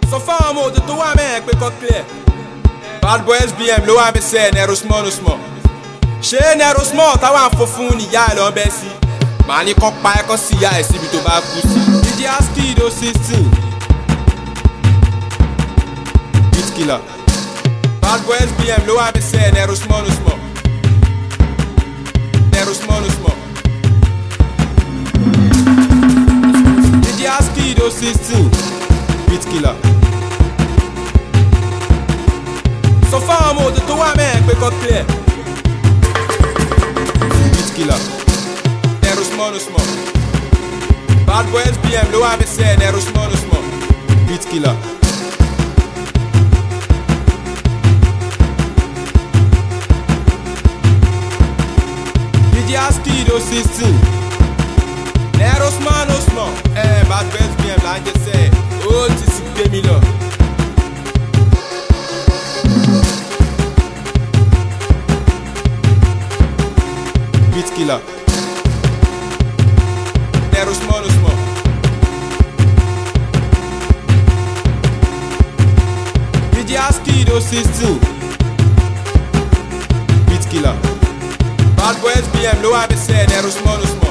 Só fala amor, tu wà mẹ́ pé kọ́ clear. Bad boy SBM ló wà mí sẹ́ Nero small no small. Ṣé Nero small táwọn afọ̀fun níyà ẹ̀ lọ́n bẹ́ sí? Màá ní kọ́ pa ẹ̀kọ́ sí ìyá ẹ̀ síbi tó bá kú sí. DJ Askido 16 Beat killer. Bad boy SBM ló wà mí sẹ́ Nero small no small. Nero small no small. DJ Askido 16 Beat killer. Só fala amor, tu wà mẹ́ pé kọ́ clear. Beat killer. Nero small no small. Bad boy SBM ló wà mí sẹ́ Nero small no small. Beat killer. DJ Askido 16 Nero small no small. Bad boy SBM là ń jẹ sẹ́ ó ti sì gbé mi lọ. Beat killer. Nero small no small. DJ Askido 16 Beat killer. Bad boy SBM ló wà mí sẹ́ Nero small no small.